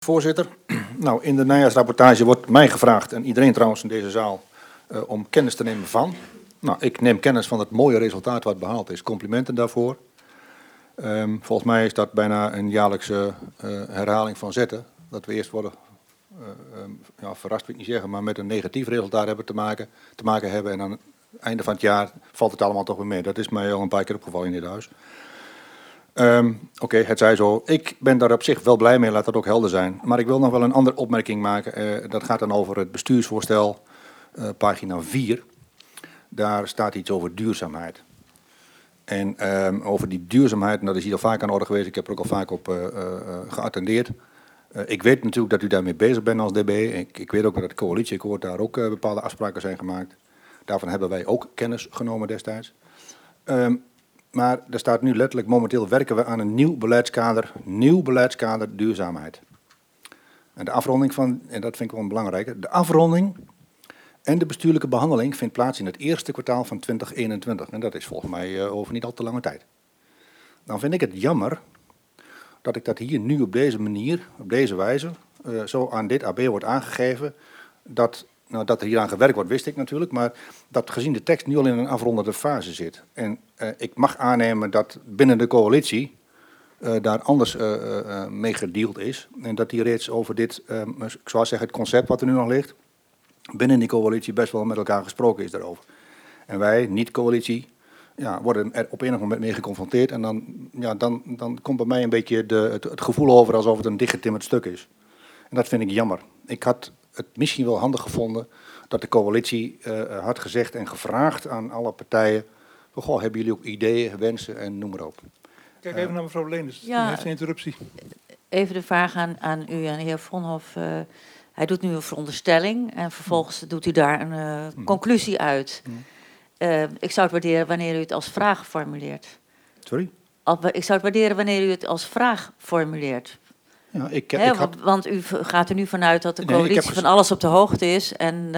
Voorzitter, nou, in de najaarsrapportage wordt mij gevraagd, en iedereen trouwens in deze zaal, om kennis te nemen van. Nou, ik neem kennis van het mooie resultaat wat behaald is. Complimenten daarvoor. Volgens mij is dat bijna een jaarlijkse herhaling van zetten. Dat we eerst worden, verrast wil ik niet zeggen, maar met een negatief resultaat hebben te maken hebben. En aan het einde van het jaar valt het allemaal toch weer mee. Dat is mij al een paar keer opgevallen in dit huis. Oké, het zij zo. Ik ben daar op zich wel blij mee, laat dat ook helder zijn. Maar ik wil nog wel een andere opmerking maken. Dat gaat dan over het bestuursvoorstel, pagina 4. Daar staat iets over duurzaamheid. En over die duurzaamheid, en dat is hier al vaak aan de orde geweest, ik heb er ook al vaak op geattendeerd. Ik weet natuurlijk dat u daarmee bezig bent als DB. Ik weet ook dat het coalitieakkoord daar ook bepaalde afspraken zijn gemaakt. Daarvan hebben wij ook kennis genomen destijds. Maar er staat nu letterlijk, momenteel werken we aan een nieuw beleidskader duurzaamheid. En de afronding van, en dat vind ik wel een belangrijke, de afronding en de bestuurlijke behandeling vindt plaats in het eerste kwartaal van 2021. En dat is volgens mij over niet al te lange tijd. Dan vind ik het jammer dat ik dat hier nu op deze manier, op deze wijze, zo aan dit AB wordt aangegeven, dat er hier aan gewerkt wordt, wist ik natuurlijk, maar dat gezien de tekst nu al in een afrondende fase zit. En ik mag aannemen dat binnen de coalitie daar anders mee gedeeld is. En dat hier reeds over dit, ik zou zeggen het concept wat er nu nog ligt, binnen die coalitie best wel met elkaar gesproken is daarover. En wij, niet-coalitie, worden er op enig moment mee geconfronteerd. En dan komt bij mij een beetje het gevoel over alsof het een dichtgetimmerd stuk is. En dat vind ik jammer. Ik had het misschien wel handig gevonden dat de coalitie had gezegd en gevraagd aan alle partijen, goh, hebben jullie ook ideeën, wensen en noem maar op. Kijk even naar mevrouw Leenders, die heeft een interruptie. Even de vraag aan u en de heer Vonhoff. Hij doet nu een veronderstelling en vervolgens doet u daar een conclusie uit. Ik zou het waarderen wanneer u het als vraag formuleert. Sorry? Ik zou het waarderen wanneer u het als vraag formuleert. Ja, want u gaat er nu vanuit dat de coalitie van alles op de hoogte is en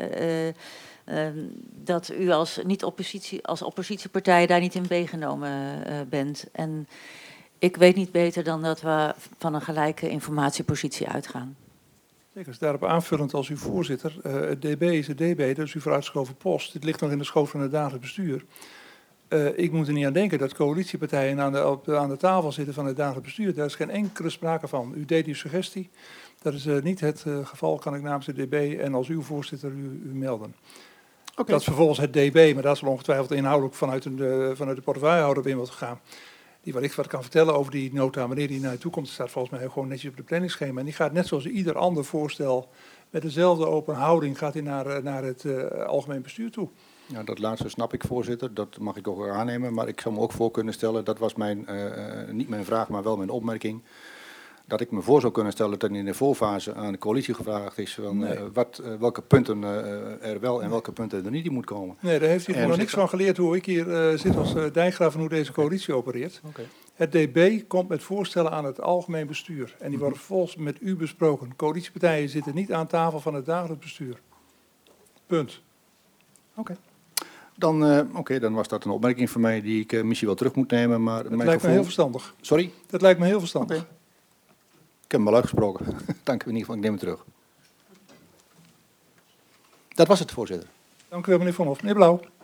dat u als oppositiepartij daar niet in meegenomen bent. En ik weet niet beter dan dat we van een gelijke informatiepositie uitgaan. Zeker, daarop aanvullend als uw voorzitter. Het DB is het DB, dat is uw vooruitgeschoven post. Dit ligt nog in de schoot van het dagelijks bestuur. Ik moet er niet aan denken dat coalitiepartijen aan de tafel zitten van het dagelijks bestuur. Daar is geen enkele sprake van. U deed uw suggestie. Dat is niet het geval, kan ik namens de DB en als uw voorzitter u melden. Okay. Dat is vervolgens het DB, maar dat zal ongetwijfeld inhoudelijk vanuit de portefeuillehouder weer wat gaan. Die wellicht wat kan vertellen over die nota, wanneer die naar je toe komt, staat volgens mij gewoon netjes op de planningsschema. En die gaat net zoals ieder ander voorstel met dezelfde open houding gaat die naar het algemeen bestuur toe. Ja, dat laatste snap ik, voorzitter. Dat mag ik ook aannemen. Maar ik zou me ook voor kunnen stellen, dat was niet mijn vraag, maar wel mijn opmerking, dat ik me voor zou kunnen stellen dat in de voorfase aan de coalitie gevraagd is van welke punten er wel en welke punten er niet in moet komen. Nee, daar heeft u nog niks van geleerd hoe ik hier zit als dijkgraaf en hoe deze coalitie opereert. Okay. Het DB komt met voorstellen aan het algemeen bestuur en die worden vervolgens met u besproken. Coalitiepartijen zitten niet aan tafel van het dagelijks bestuur. Punt. Oké. Dan was dat een opmerking van mij die ik misschien wel terug moet nemen. Maar dat lijkt me heel verstandig. Sorry? Dat lijkt me heel verstandig. Okay. Ik heb hem al uitgesproken. Dank u in ieder geval, ik neem het terug. Dat was het, voorzitter. Dank u wel, meneer Vonhoff. Meneer Blauw.